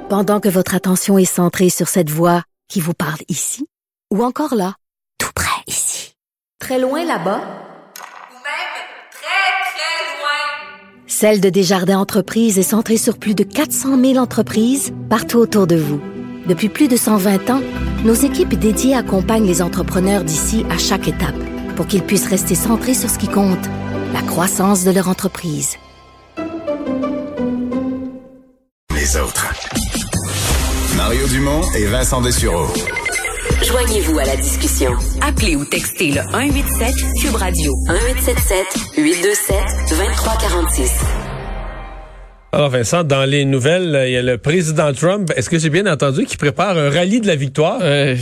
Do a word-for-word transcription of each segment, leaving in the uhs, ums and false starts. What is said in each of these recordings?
Pendant que votre attention est centrée sur cette voix qui vous parle ici, ou encore là, tout près ici, très loin là-bas, ou même très, très loin. Celle de Desjardins Entreprises est centrée sur plus de quatre cent mille entreprises partout autour de vous. Depuis plus de cent vingt ans, nos équipes dédiées accompagnent les entrepreneurs d'ici à chaque étape pour qu'ils puissent rester centrés sur ce qui compte, la croissance de leur entreprise. Les autres. Mario Dumont et Vincent Dessureau. Joignez-vous à la discussion. Appelez ou textez le un huit sept Cube Radio un huit sept sept huit deux sept deux trois quatre six. Alors Vincent, dans les nouvelles, il y a le président Trump. Est-ce que j'ai bien entendu qu'il prépare un rallye de la victoire? Euh,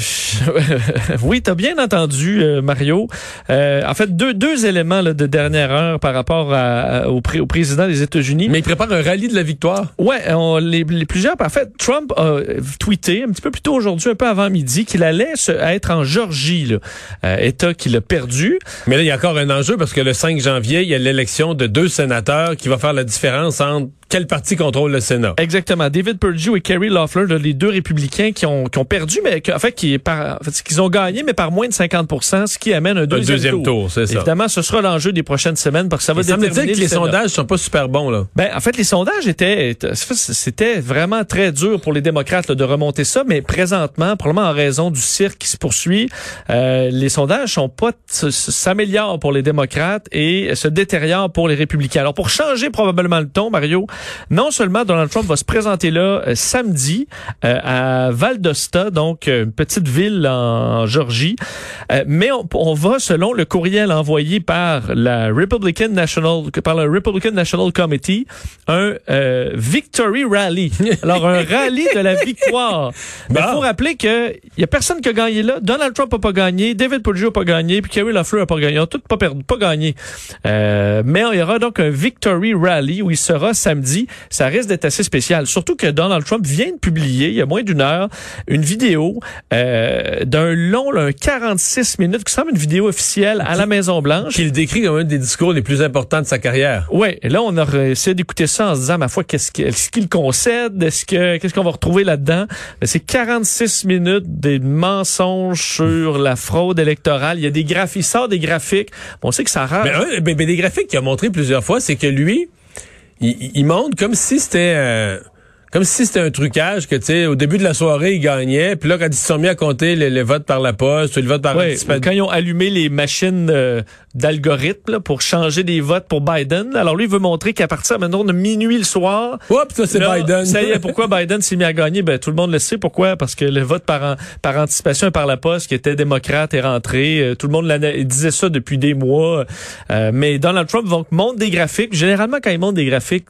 oui, t'as bien entendu, euh, Mario. Euh, en fait, deux, deux éléments là, de dernière heure par rapport à, à, au, pré, au président des États-Unis. Mais il prépare un rallye de la victoire? Ouais, on, les, les plusieurs. En fait, Trump a tweeté un petit peu plus tôt aujourd'hui, un peu avant midi, qu'il allait se, être en Georgie, là, euh, État qu'il a perdu. Mais là, il y a encore un enjeu parce que le cinq janvier, il y a l'élection de deux sénateurs qui va faire la différence entre quel parti contrôle le Sénat. Exactement. David Perdue et Kerry Loeffler, là, les deux républicains qui ont, qui ont perdu, mais en fait, qui, par, en fait, qu'ils ont gagné, mais par moins de cinquante pour cent, ce qui amène un deuxième, un deuxième tour. tour c'est ça. Évidemment, ce sera l'enjeu des prochaines semaines parce que ça va déterminer. Ça me dit que les Sénat. sondages sont pas super bons, là. Ben, en fait, les sondages étaient, c'était vraiment très dur pour les démocrates là, de remonter ça, mais présentement, probablement en raison du cirque qui se poursuit, euh, les sondages sont pas, s'améliorent pour les démocrates et se détériorent pour les républicains. Alors, pour changer probablement le ton, Mario, non seulement Donald Trump va se présenter là euh, samedi euh, à Valdosta, donc euh, une petite ville en, en Georgie, euh, mais on, on va, selon le courriel envoyé par la Republican National, par le Republican National Committee, un euh, Victory Rally. Alors un rallye de la victoire. Mais il faut rappeler que il y a personne qui a gagné là. Donald Trump a pas gagné, David Perdue a pas gagné, puis Kerry Loeffler a pas gagné. Ils ont tous pas perdu, pas gagné. Euh, mais il y aura donc un Victory Rally où il sera samedi. Ça risque d'être assez spécial. Surtout que Donald Trump vient de publier, il y a moins d'une heure, une vidéo euh, d'un long, là, un quarante-six minutes, qui semble une vidéo officielle à la Maison-Blanche. Qu'il décrit comme un des discours les plus importants de sa carrière. Oui, et là, on a essayé d'écouter ça en se disant, ma foi, qu'est-ce qu'il, est-ce qu'il concède? Est-ce que, qu'est-ce qu'on va retrouver là-dedans? Mais c'est quarante-six minutes des mensonges sur la fraude électorale. Il y a des graphiques, il sort des graphiques. On sait que ça rare. Mais, un, mais, mais des graphiques qu'il a montré plusieurs fois, c'est que lui, il, il montre comme si c'était euh, comme si c'était un trucage, que tu sais, au début de la soirée, il gagnait, puis là, quand ils se sont mis à compter les, les votes par la poste, ou les votes par ouais, quand ils ont allumé les machines euh, d'algorithmes là, pour changer des votes pour Biden, là, alors lui, il veut montrer qu'à partir maintenant de minuit le soir, oups, ça c'est là, Biden. Ça y est, pourquoi Biden s'est mis à gagner? Ben tout le monde le sait. Pourquoi? Parce que le vote par, an, par anticipation et par la poste, qui était démocrate, est rentré. Euh, tout le monde il disait ça depuis des mois. Euh, mais Donald Trump donc, montre des graphiques. Généralement, quand il montre des graphiques,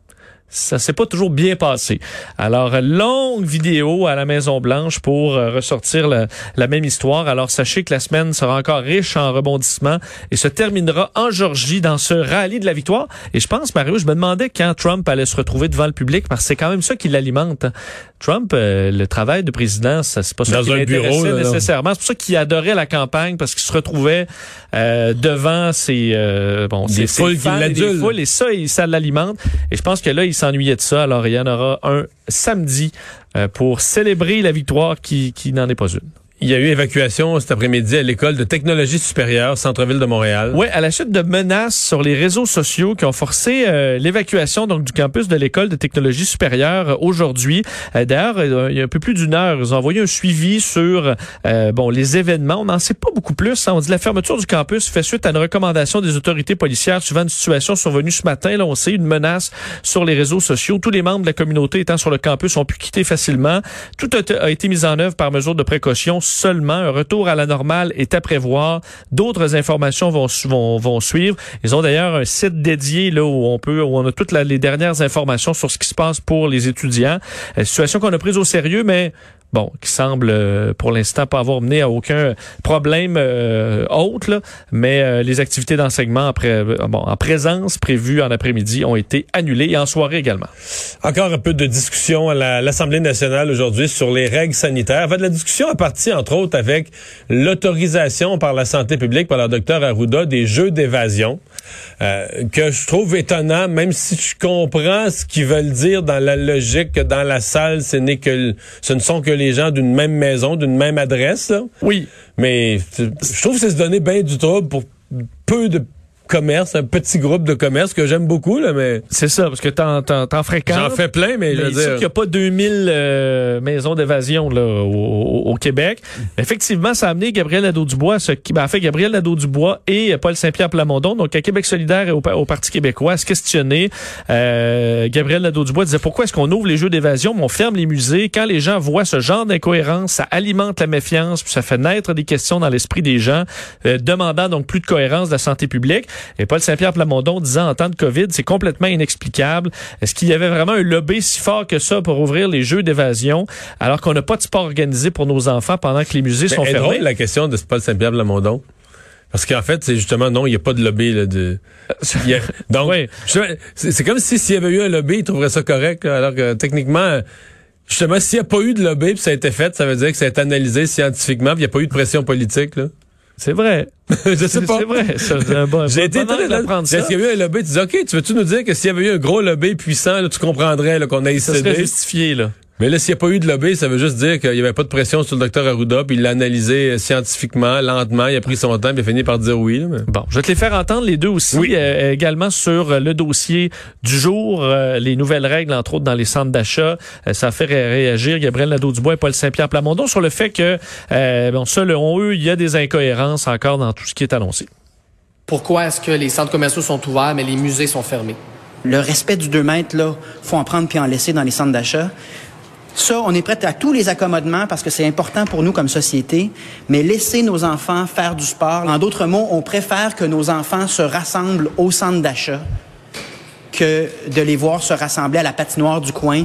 ça s'est pas toujours bien passé. Alors, longue vidéo à la Maison-Blanche pour euh, ressortir la, la même histoire. Alors, sachez que la semaine sera encore riche en rebondissements et se terminera en Georgie dans ce rallye de la victoire. Et je pense, Mario, je me demandais quand Trump allait se retrouver devant le public parce que c'est quand même ça qui l'alimente. Trump, euh, le travail de président, ça, c'est pas ça qui l'intéressait nécessairement. C'est pour ça qu'il adorait la campagne parce qu'il se retrouvait euh, devant ses, euh, bon, des ses, foules ses fans qui et des foules et ça, il, ça l'alimente. Et je pense que là, il s'ennuyait de ça. Alors, il y en aura un samedi euh, pour célébrer la victoire qui, qui n'en est pas une. Il y a eu évacuation cet après-midi à l'école de technologie supérieure, centre-ville de Montréal. Oui, à la suite de menaces sur les réseaux sociaux qui ont forcé euh, l'évacuation donc du campus de l'école de technologie supérieure euh, aujourd'hui. Euh, d'ailleurs, euh, il y a un peu plus d'une heure, ils ont envoyé un suivi sur euh, bon les événements. On n'en sait pas beaucoup plus. Hein. On dit la fermeture du campus fait suite à une recommandation des autorités policières suivant une situation survenue ce matin. Là, on sait une menace sur les réseaux sociaux. Tous les membres de la communauté étant sur le campus ont pu quitter facilement. Tout a, a été mis en œuvre par mesure de précaution. Seulement, un retour à la normale est à prévoir. D'autres informations vont, vont, vont suivre. Ils ont d'ailleurs un site dédié là où on peut, où on a toutes la, les dernières informations sur ce qui se passe pour les étudiants. Une situation qu'on a prise au sérieux, mais bon, qui semble euh, pour l'instant pas avoir mené à aucun problème euh, autre, là, mais euh, les activités d'enseignement après, euh, bon, en présence prévues en après-midi ont été annulées et en soirée également. Encore un peu de discussion à la, l'Assemblée nationale aujourd'hui sur les règles sanitaires. En fait, la discussion a parti, entre autres, avec l'autorisation par la santé publique, par le docteur Arruda, des jeux d'évasion, euh, que je trouve étonnant, même si je comprends ce qu'ils veulent dire dans la logique que dans la salle, ce n'est que, ce ne sont que les gens d'une même maison, d'une même adresse. Là. Oui. Mais je trouve que c'est se donner bien du trouble pour peu de commerce, un petit groupe de commerce que j'aime beaucoup, là, mais... C'est ça, parce que t'en, t'en, t'en fréquentes. J'en fais plein, mais, mais je veux dire... qu'il n'y a pas deux mille euh, maisons d'évasion là, au, au, au Québec. Effectivement, ça a amené Gabriel Nadeau-Dubois, ce qui ben, fait Gabriel Nadeau-Dubois et Paul Saint-Pierre Plamondon, donc à Québec solidaire et au, au Parti québécois, à se questionner. Euh, Gabriel Nadeau-Dubois disait pourquoi est-ce qu'on ouvre les jeux d'évasion, mais on ferme les musées. Quand les gens voient ce genre d'incohérence, ça alimente la méfiance, puis ça fait naître des questions dans l'esprit des gens, euh, demandant donc plus de cohérence de la santé publique. Et Paul Saint-Pierre Plamondon disant en temps de COVID, c'est complètement inexplicable. Est-ce qu'il y avait vraiment un lobby si fort que ça pour ouvrir les jeux d'évasion alors qu'on n'a pas de sport organisé pour nos enfants pendant que les musées Mais sont est fermés? Drôle la question de Paul Saint-Pierre Plamondon. Parce qu'en fait, c'est justement, non, il n'y a pas de lobby. Là, de... il y a... Donc, oui. c'est, c'est comme si s'il y avait eu un lobby, il trouverait ça correct. Là, alors que techniquement... Justement, s'il n'y a pas eu de lobby puis ça a été fait, ça veut dire que ça a été analysé scientifiquement puis il n'y a pas eu de pression politique. Là. C'est vrai. Je sais pas. C'est vrai. Ça, c'est un bon, J'ai été étonné d'apprendre ça. Est-ce qu'il y a eu un lobby? Tu dis, OK, tu veux-tu nous dire que s'il y avait eu un gros lobby puissant, là, tu comprendrais là, qu'on a ça serait justifié, là. Mais là, s'il n'y a pas eu de lobby, ça veut juste dire qu'il n'y avait pas de pression sur le docteur Arruda, puis il l'a analysé scientifiquement, lentement, il a pris son temps, puis il a fini par dire oui. Là, mais... Bon, je vais te les faire entendre les deux aussi, oui. euh, également sur le dossier du jour, euh, les nouvelles règles, entre autres, dans les centres d'achat. Euh, ça a fait ré- réagir Gabriel Nadeau-Dubois et Paul Saint-Pierre Plamondon sur le fait que, euh, bon, selon eux, il y a des incohérences encore dans tout ce qui est annoncé. Pourquoi est-ce que les centres commerciaux sont ouverts, mais les musées sont fermés? Le respect du deux mètres, là, faut en prendre puis en laisser dans les centres d'achat. Ça, on est prêt à tous les accommodements parce que c'est important pour nous comme société, mais laisser nos enfants faire du sport. En d'autres mots, on préfère que nos enfants se rassemblent au centre d'achat que de les voir se rassembler à la patinoire du coin.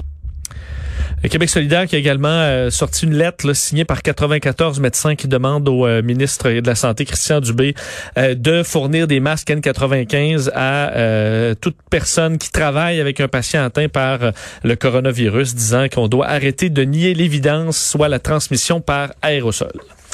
Le Québec solidaire qui a également euh, sorti une lettre là, signée par quatre-vingt-quatorze médecins qui demandent au euh, ministre de la Santé, Christian Dubé, euh, de fournir des masques N quatre-vingt-quinze à euh, toute personne qui travaille avec un patient atteint par euh, le coronavirus, disant qu'on doit arrêter de nier l'évidence, soit la transmission par aérosol.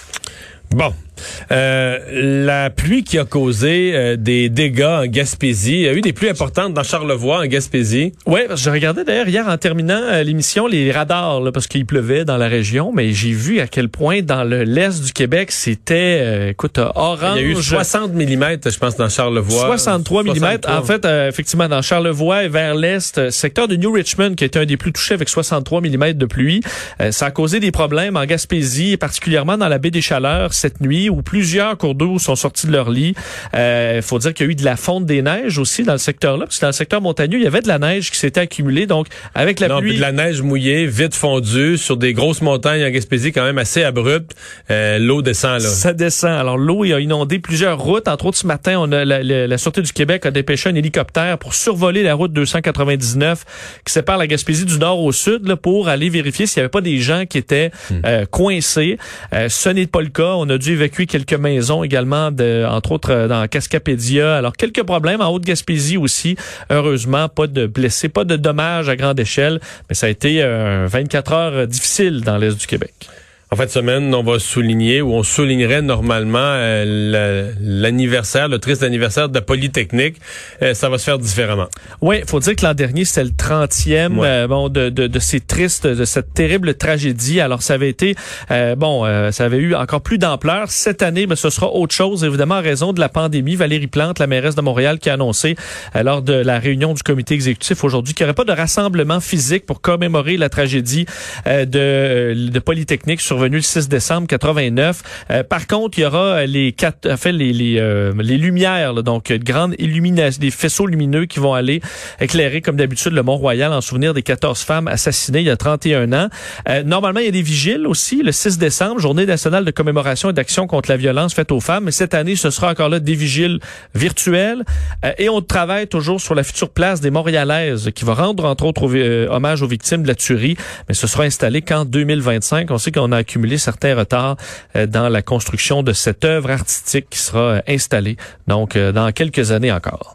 Bon. Euh, la pluie qui a causé euh, des dégâts en Gaspésie. Il y a eu des pluies importantes dans Charlevoix, en Gaspésie. Oui, parce que je regardais d'ailleurs hier en terminant euh, l'émission les radars, là, parce qu'il pleuvait dans la région, mais j'ai vu à quel point dans le l'est du Québec, c'était, euh, écoute, orange. Il y a eu soixante millimètres, je pense, dans Charlevoix. soixante-trois millimètres. En fait, euh, effectivement, dans Charlevoix et vers l'est, euh, secteur de New Richmond, qui était un des plus touchés avec soixante-trois millimètres de pluie, euh, ça a causé des problèmes en Gaspésie, particulièrement dans la baie des Chaleurs cette nuit, où plusieurs cours d'eau sont sortis de leur lit. Il euh, faut dire qu'il y a eu de la fonte des neiges aussi dans le secteur-là, parce que dans le secteur montagneux, il y avait de la neige qui s'était accumulée. Donc, avec la non, pluie... de la neige mouillée, vite fondue, sur des grosses montagnes en Gaspésie quand même assez abruptes. Euh, l'eau descend, là. Ça descend. Alors, l'eau a inondé plusieurs routes. Entre autres, ce matin, on a la, la, la Sûreté du Québec a dépêché un hélicoptère pour survoler la route deux cent quatre-vingt-dix-neuf qui sépare la Gaspésie du nord au sud, là, pour aller vérifier s'il n'y avait pas des gens qui étaient hmm. euh, coincés. Euh, ce n'est pas le cas. On a dû évacuer quelques maisons également, de, entre autres dans Cascapédia. Alors, quelques problèmes en Haute-Gaspésie aussi. Heureusement, pas de blessés, pas de dommages à grande échelle, mais ça a été euh, vingt-quatre heures difficiles dans l'Est du Québec. En fin de semaine, on va souligner, ou on soulignerait normalement euh, l'anniversaire, le triste anniversaire de la Polytechnique. Euh, ça va se faire différemment. Oui, faut dire que l'an dernier, c'était le trentième ouais. euh, bon, de, de, de ces tristes, de cette terrible tragédie. Alors, ça avait été, euh, bon, euh, ça avait eu encore plus d'ampleur. Cette année, ben, ce sera autre chose, évidemment, en raison de la pandémie. Valérie Plante, la mairesse de Montréal, qui a annoncé euh, lors de la réunion du comité exécutif aujourd'hui qu'il n'y aurait pas de rassemblement physique pour commémorer la tragédie euh, de, de Polytechnique sur survenu le six décembre quatre-vingt-neuf. Euh, par contre, il y aura les quatre, en fait, les les, euh, les lumières, là, donc de grandes illuminations, des faisceaux lumineux qui vont aller éclairer comme d'habitude le Mont-Royal en souvenir des quatorze femmes assassinées il y a trente et un ans. Euh, normalement, il y a des vigiles aussi le six décembre, journée nationale de commémoration et d'action contre la violence faite aux femmes. Mais cette année, ce sera encore là des vigiles virtuels. Euh, et on travaille toujours sur la future place des Montréalaises qui va rendre entre autres au, euh, hommage aux victimes de la tuerie. Mais ce sera installé qu'en deux mille vingt-cinq. On sait qu'on a accumulé certains retards euh, dans la construction de cette œuvre artistique qui sera euh, installée donc euh, dans quelques années encore.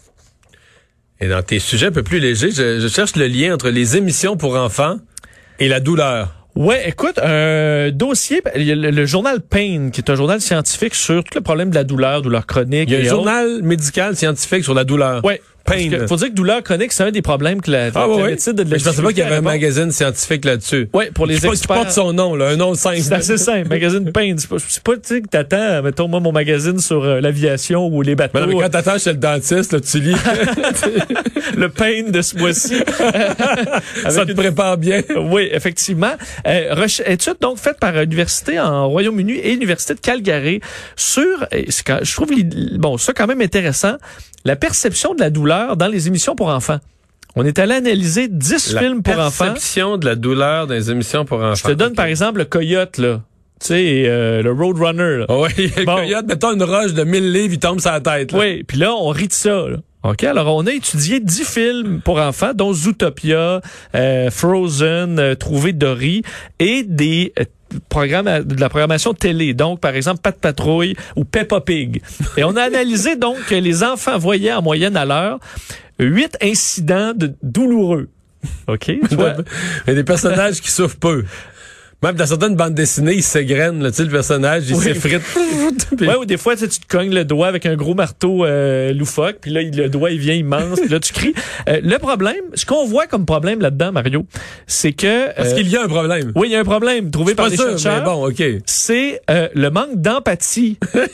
Et dans tes sujets un peu plus légers, je, je cherche le lien entre les émissions pour enfants et la douleur. Ouais, écoute, un dossier, il y a le, le journal Pain, qui est un journal scientifique sur tout le problème de la douleur, douleur chronique. Il y a un et journal autres. médical scientifique sur la douleur. Ouais. Pain. Il faut dire que douleur chronique, c'est un des problèmes que la, ah, la ouais, médecine de la mais je pensais pas qu'il y avait un magazine scientifique là-dessus. Oui, pour les qui experts. Qui porte son nom, là, un nom simple. C'est assez simple. Magazine Pain. C'est pas, c'est pas tu sais, que t'attends, mettons, moi, mon magazine sur euh, l'aviation ou les bateaux. Mais, non, mais quand t'attends chez le dentiste, là, tu lis. Le Pain de ce mois-ci. Ça te une... prépare bien. Oui, effectivement. Euh, reche... Étude donc faite par l'université en Royaume-Uni et l'université de Calgary sur, c'est quand, je trouve, bon, ça quand même intéressant, la perception de la douleur dans les émissions pour enfants. On est allé analyser dix la films pour enfants. La perception de la douleur dans les émissions pour enfants. Je te donne okay. par exemple le Coyote, là. Tu sais, euh, le Roadrunner, là. Oh oui, le bon. Coyote, mettons une roche de mille livres, il tombe sur la tête, là. Oui, puis là, on rit de ça, là. OK, alors on a étudié dix films pour enfants, dont Zootopia, euh, Frozen, euh, Trouver Dory, et des euh, programmes de la programmation télé. Donc, par exemple, Pat Patrouille ou Peppa Pig. Et on a analysé donc que les enfants voyaient en moyenne à l'heure huit incidents de douloureux. OK? Tu vois? Il y a des personnages qui souffrent peu. Même dans certaines bandes dessinées, il s'égrène, là, tu sais, le personnage, il oui. s'effrite. Puis... Ouais, ou des fois, tu te cognes le doigt avec un gros marteau euh, loufoque, puis là, le doigt, il vient immense, puis là, tu cries. Euh, le problème, ce qu'on voit comme problème là-dedans, Mario, c'est que... Euh, Parce qu'il y a un problème. Oui, il y a un problème trouvé par les sûr, chercheurs. Mais bon, OK. C'est euh, le manque d'empathie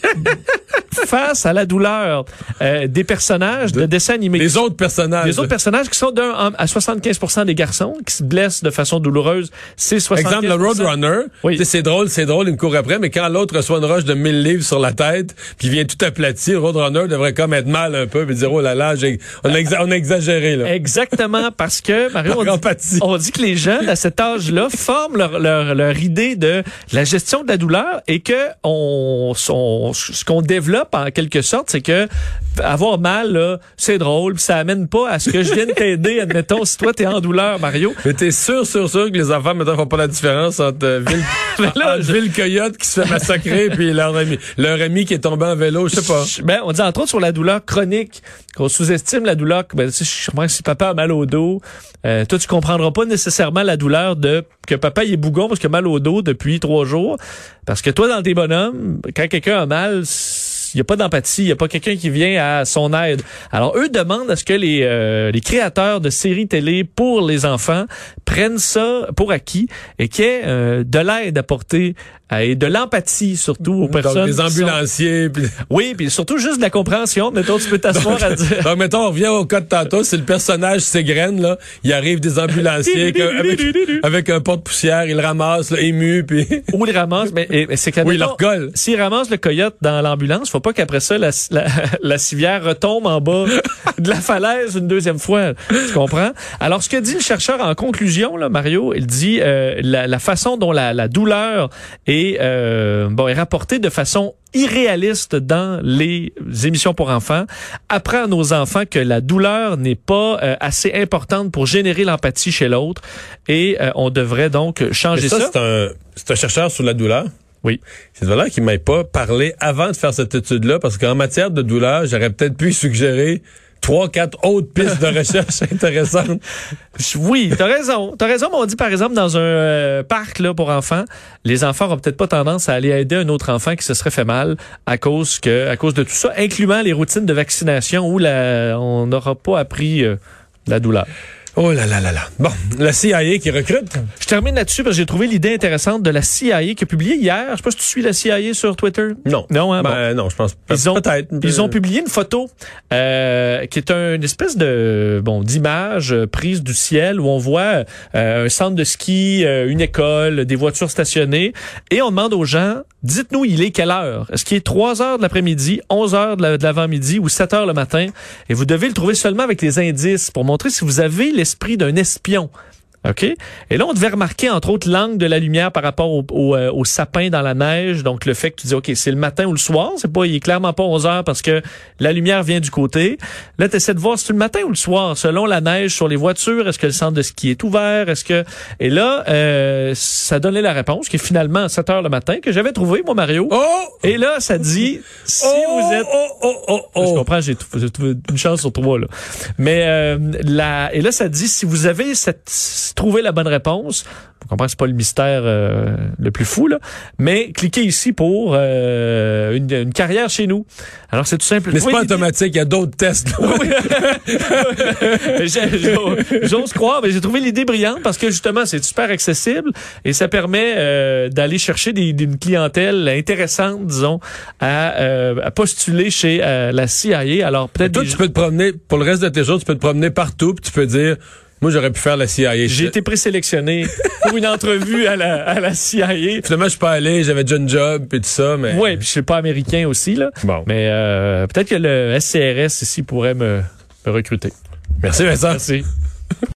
face à la douleur euh, des personnages de, de dessins animés. Les autres personnages. Les autres personnages qui sont d'un à soixante-quinze pour cent des garçons qui se blessent de façon douloureuse, c'est soixante-quinze pour cent. Exemple, le Roadrunner, oui. c'est drôle, c'est drôle, il me court après, mais quand l'autre reçoit une roche de mille livres sur la tête, puis il vient tout aplati, le Roadrunner devrait comme être mal un peu, puis dire, oh là là, j'ai, on, a exa- on a exagéré, là. Exactement, parce que, Mario, on dit, on dit que les jeunes, à cet âge-là, forment leur, leur, leur idée de la gestion de la douleur et que on, on ce qu'on développe, en quelque sorte, c'est que avoir mal, là, c'est drôle, puis ça amène pas à ce que je vienne t'aider, admettons, si toi, t'es en douleur, Mario. Mais t'es sûr, sûr, sûr que les enfants, maintenant, font pas la différence entre euh, Ville, là, je... Ville Coyote qui se fait massacrer puis leur ami, leur ami qui est tombé en vélo, je sais pas. Ben, on dit entre autres sur la douleur chronique, qu'on sous-estime la douleur, ben, tu sais, je comprends que si papa a mal au dos, euh, toi, tu comprendras pas nécessairement la douleur de que papa il est bougon parce qu'il a mal au dos depuis trois jours. Parce que toi, dans tes bonhommes, quand quelqu'un a mal, il n'y a pas d'empathie, il n'y a pas quelqu'un qui vient à son aide. Alors, eux demandent à ce que les, euh, les créateurs de séries télé pour les enfants prennent ça pour acquis et qu'il y ait euh, de l'aide apportée euh, et de l'empathie surtout aux personnes. Donc, des ambulanciers. Sont... Pis... Oui, puis surtout juste de la compréhension. Mettons, tu peux t'asseoir à dire... Donc, mettons, on revient au cas de tantôt, c'est le personnage s'égrène, là. Il arrive des ambulanciers avec, avec un porte-poussière, il le ramasse, là, ému, puis... Ou il ramasse, mais, mais c'est quand même... Oui, il le recolle. S'il ramasse le coyote dans l'ambulance, faut pas qu'après ça, la, la, la civière retombe en bas de la falaise une deuxième fois. Tu comprends? Alors, ce que dit le chercheur en conclusion, là, Mario, il dit euh, la, la façon dont la, la douleur est, euh, bon, est rapportée de façon irréaliste dans les émissions pour enfants, apprend à nos enfants que la douleur n'est pas euh, assez importante pour générer l'empathie chez l'autre et euh, on devrait donc changer ça. ça. C'est un, c'est un chercheur sur la douleur. Oui. C'est vrai qu'il m'ait pas parlé avant de faire cette étude-là, parce qu'en matière de douleur, j'aurais peut-être pu suggérer trois, quatre autres pistes de recherche intéressantes. Oui, t'as raison. T'as raison, mais on dit par exemple dans un euh, parc là pour enfants, les enfants auront peut-être pas tendance à aller aider un autre enfant qui se serait fait mal à cause que à cause de tout ça, incluant les routines de vaccination où la, on n'aura pas appris euh, la douleur. Oh là là là là. Bon, la C I A qui recrute. Je termine là-dessus parce que j'ai trouvé l'idée intéressante de la C I A qui a publié hier. Je sais pas si tu suis la C I A sur Twitter. Non. Non, hein, ben, bon. non, je pense ils ont, peut-être. Ils ont publié une photo euh, qui est une espèce de bon d'image prise du ciel où on voit euh, un centre de ski, euh, une école, des voitures stationnées et on demande aux gens, dites-nous il est quelle heure? Est-ce qu'il est trois heures de l'après-midi, onze heures de, la, de l'avant-midi ou sept heures le matin? Et vous devez le trouver seulement avec les indices pour montrer si vous avez l'esprit d'un espion. OK? Et là, on devait remarquer, entre autres, l'angle de la lumière par rapport au, au, euh, au sapin dans la neige. Donc, le fait que tu dis, OK, c'est le matin ou le soir. C'est pas, il est clairement pas onze heures parce que la lumière vient du côté. Là, tu essaies de voir si c'est le matin ou le soir, selon la neige sur les voitures. Est-ce que le centre de ski est ouvert? Est-ce que, et là, euh, ça donnait la réponse, qui est finalement à sept heures le matin, que j'avais trouvé, moi, Mario. Oh! Et là, ça dit, si oh, vous êtes, oh, oh, oh, oh. je comprends, j'ai, j'ai trouvé une chance sur trois, là. Mais, euh, la, et là, ça dit, si vous avez cette, trouvé la bonne réponse, vous comprenez, c'est pas le mystère euh, le plus fou, là, mais cliquez ici pour euh, une, une carrière chez nous. Alors, c'est tout simple. Mais c'est oui, pas l'idée... automatique, il y a d'autres tests. Oui. J'ose croire, mais j'ai trouvé l'idée brillante parce que, justement, c'est super accessible et ça permet euh, d'aller chercher des, une clientèle intéressante, disons, à, euh, à postuler chez euh, la C I A. Alors, peut-être... Toi, des... tu peux te promener, pour le reste de tes jours, tu peux te promener partout puis tu peux dire... Moi, j'aurais pu faire la C I A. J'ai été présélectionné pour une entrevue à la, à la C I A. Finalement, je suis pas allé, j'avais déjà une job et tout ça, mais... Oui, puis je suis pas américain aussi, là. Bon. Mais euh, peut-être que le S C R S ici pourrait me, me recruter. Merci, Vincent. Merci.